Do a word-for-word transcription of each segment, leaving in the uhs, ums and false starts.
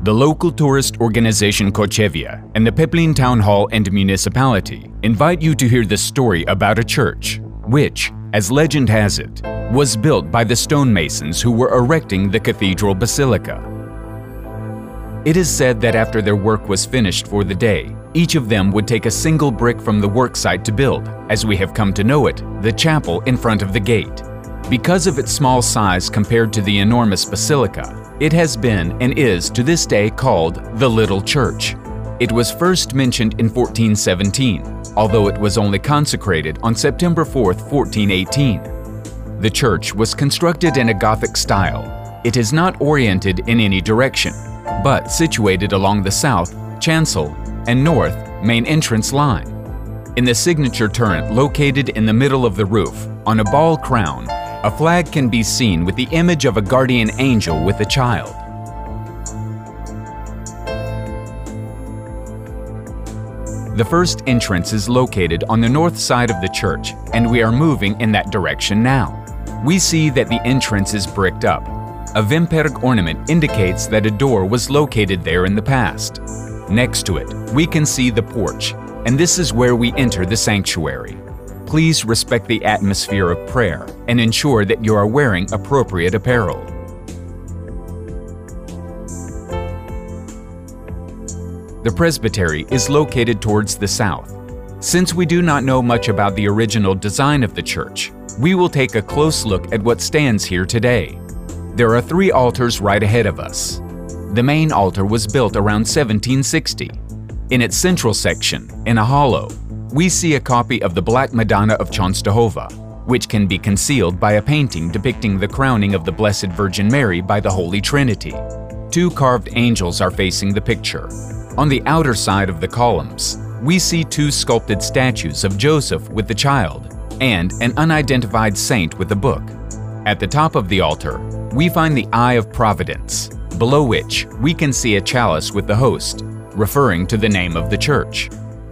The local tourist organization Kochevia and the Peplin Town Hall and Municipality invite you to hear the story about a church, which, as legend has it, was built by the stonemasons who were erecting the cathedral basilica. It is said that after their work was finished for the day, each of them would take a single brick from the worksite to build, as we have come to know it, the chapel in front of the gate. Because of its small size compared to the enormous basilica, it has been and is to this day called the Little Church. It was first mentioned in fourteen seventeen, although it was only consecrated on September fourth, fourteen eighteen. The church was constructed in a Gothic style. It is not oriented in any direction, but situated along the south, chancel, and north main entrance line. In the signature turret located in the middle of the roof, on a ball crown, a flag can be seen with the image of a guardian angel with a child. The first entrance is located on the north side of the church, and we are moving in that direction now. We see that the entrance is bricked up. A Wimperg ornament indicates that a door was located there in the past. Next to it, we can see the porch, and this is where we enter the sanctuary. Please respect the atmosphere of prayer and ensure that you are wearing appropriate apparel. The presbytery is located towards the south. Since we do not know much about the original design of the church, we will take a close look at what stands here today. There are three altars right ahead of us. The main altar was built around seventeen sixty. In its central section, in a hollow, we see a copy of the Black Madonna of Częstochowa, which can be concealed by a painting depicting the crowning of the Blessed Virgin Mary by the Holy Trinity. Two carved angels are facing the picture. On the outer side of the columns, we see two sculpted statues of Joseph with the child and an unidentified saint with a book. At the top of the altar, we find the Eye of Providence, below which we can see a chalice with the host, referring to the name of the church.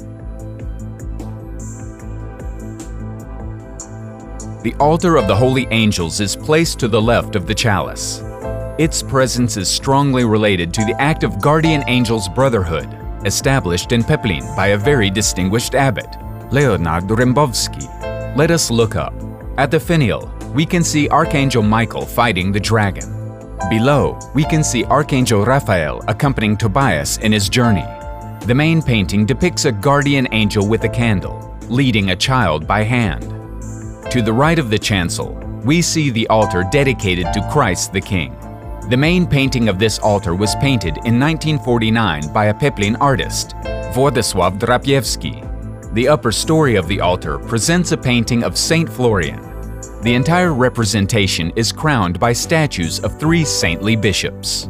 The altar of the Holy Angels is placed to the left of the chalice. Its presence is strongly related to the act of Guardian Angels Brotherhood, established in Peplin by a very distinguished abbot, Leonard Dębowski. Let us look up. At the finial, we can see Archangel Michael fighting the dragon. Below, we can see Archangel Raphael accompanying Tobias in his journey. The main painting depicts a guardian angel with a candle, leading a child by hand. To the right of the chancel, we see the altar dedicated to Christ the King. The main painting of this altar was painted in nineteen forty-nine by a Peplin artist, Władysław Drapiewski. The upper story of the altar presents a painting of Saint Florian. The entire representation is crowned by statues of three saintly bishops.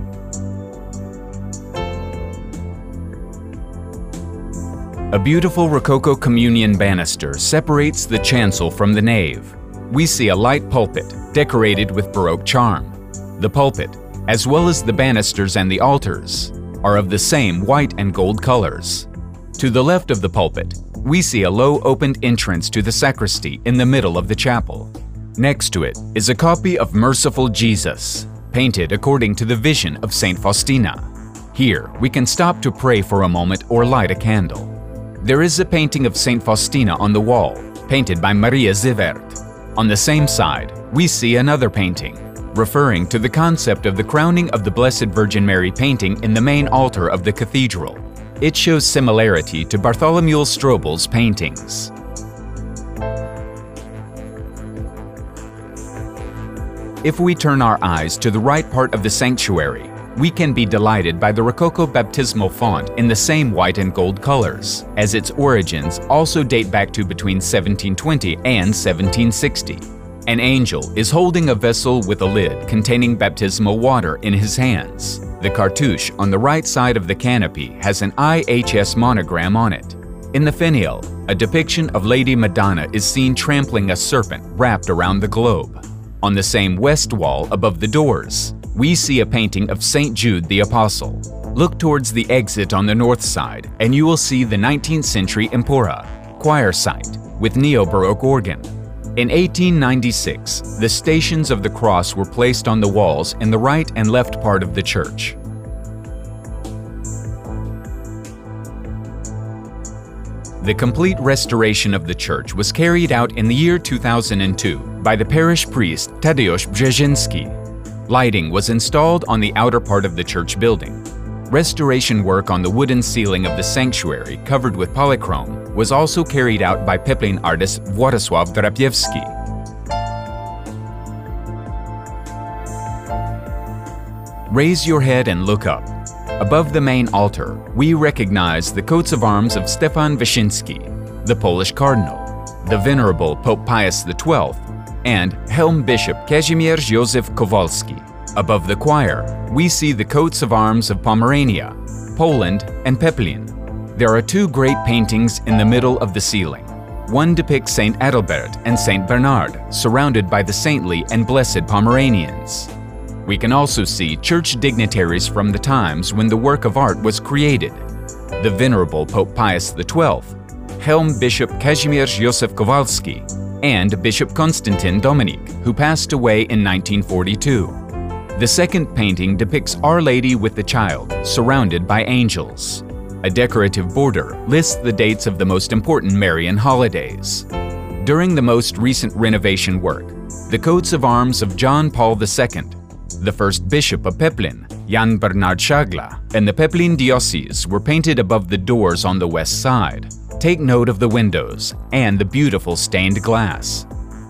A beautiful Rococo communion banister separates the chancel from the nave. We see a light pulpit decorated with Baroque charm. The pulpit, as well as the banisters and the altars, are of the same white and gold colors. To the left of the pulpit, we see a low opened entrance to the sacristy in the middle of the chapel. Next to it is a copy of Merciful Jesus, painted according to the vision of Saint Faustina. Here, we can stop to pray for a moment or light a candle. There is a painting of Saint Faustina on the wall, painted by Maria Zivert. On the same side, we see another painting, referring to the concept of the crowning of the Blessed Virgin Mary painting in the main altar of the cathedral. It shows similarity to Bartholomew Strobel's paintings. If we turn our eyes to the right part of the sanctuary, we can be delighted by the Rococo baptismal font in the same white and gold colors, as its origins also date back to between seventeen twenty and seventeen sixty. An angel is holding a vessel with a lid containing baptismal water in his hands. The cartouche on the right side of the canopy has an I H S monogram on it. In the finial, a depiction of Lady Madonna is seen trampling a serpent wrapped around the globe. On the same west wall above the doors, we see a painting of Saint Jude the Apostle. Look towards the exit on the north side and you will see the nineteenth century empora, choir site, with neo-Baroque organ. In eighteen ninety-six, the Stations of the Cross were placed on the walls in the right and left part of the church. The complete restoration of the church was carried out in the year two thousand two by the parish priest Tadeusz Brzezinski. Lighting was installed on the outer part of the church building. Restoration work on the wooden ceiling of the sanctuary, covered with polychrome, was also carried out by Peplin artist Władysław Drapiewski. Raise your head and look up. Above the main altar, we recognize the coats of arms of Stefan Wyszyński, the Polish cardinal, the Venerable Pope Pius the twelfth, and Helm Bishop Kazimierz Józef Kowalski. Above the choir, we see the coats of arms of Pomerania, Poland, and Peplin. There are two great paintings in the middle of the ceiling. One depicts Saint Adalbert and Saint Bernard, surrounded by the saintly and blessed Pomeranians. We can also see church dignitaries from the times when the work of art was created. The Venerable Pope Pius the twelfth, Helm Bishop Kazimierz Józef Kowalski, and Bishop Konstantin Dominik, who passed away in nineteen forty-two. The second painting depicts Our Lady with the Child, surrounded by angels. A decorative border lists the dates of the most important Marian holidays. During the most recent renovation work, the coats of arms of John Paul the second, the first bishop of Peplin, Jan Bernard Szagla, and the Peplin diocese were painted above the doors on the west side. Take note of the windows and the beautiful stained glass.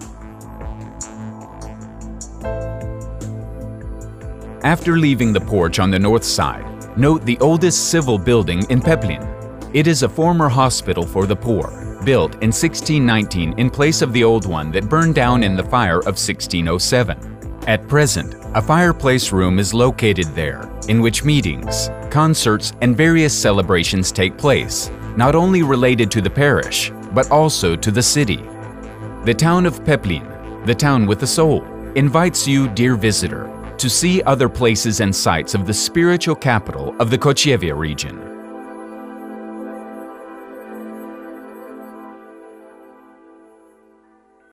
After leaving the porch on the north side, note the oldest civil building in Peplin. It is a former hospital for the poor, built in sixteen nineteen in place of the old one that burned down in the fire of sixteen oh seven. At present, a fireplace room is located there, in which meetings, concerts, and various celebrations take place, not only related to the parish, but also to the city. The town of Peplin, the town with a soul, invites you, dear visitor, to see other places and sites of the spiritual capital of the Kościewie region.